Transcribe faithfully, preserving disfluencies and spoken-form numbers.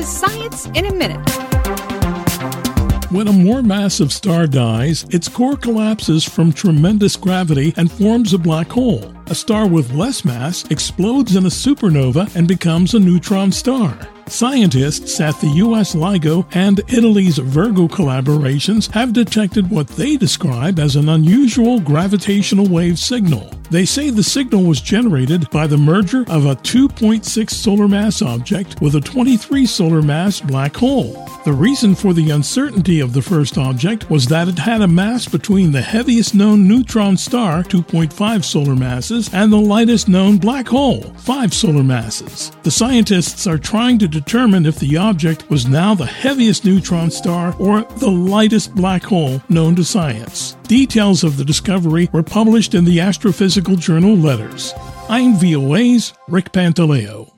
to Science in a Minute. When a more massive star dies, its core collapses from tremendous gravity and forms a black hole. A star with less mass explodes in a supernova and becomes a neutron star. Scientists at the U S LIGO and Italy's Virgo collaborations have detected what they describe as an unusual gravitational wave signal. They say the signal was generated by the merger of a two point six solar mass object with a twenty-three solar mass black hole. The reason for the uncertainty of the first object was that it had a mass between the heaviest known neutron star, two point five solar masses, and the lightest known black hole, five solar masses. The scientists are trying to determine if the object was now the heaviest neutron star or the lightest black hole known to science. Details of the discovery were published in the astrophysical journal Letters. I'm V O A's Rick Pantaleo.